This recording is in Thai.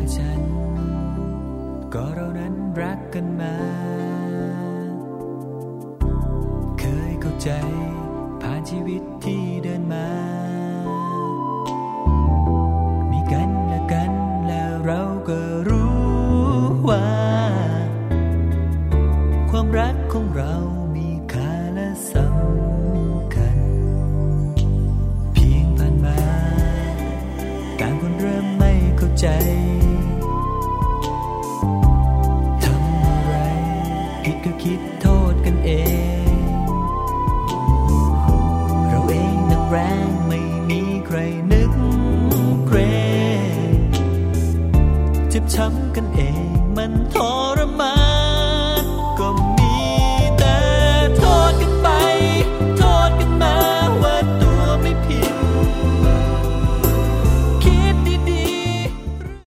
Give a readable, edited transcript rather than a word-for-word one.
และฉันก็เรานั้นรักกันมาเคยเข้าใจผ่านชีวิตที่เดินมามีกันและกันแล้วเราก็รู้ว่าความรักของเรามีค่าและสำคัญเพียงผ่านมาต่างคนเริ่มไม่เข้าใจทำอะไรผิดก็คิดโทษกันเองเราเองนักแรงไม่มีใครนึกเกรงเจ็บช้ำกันเองมันท้อ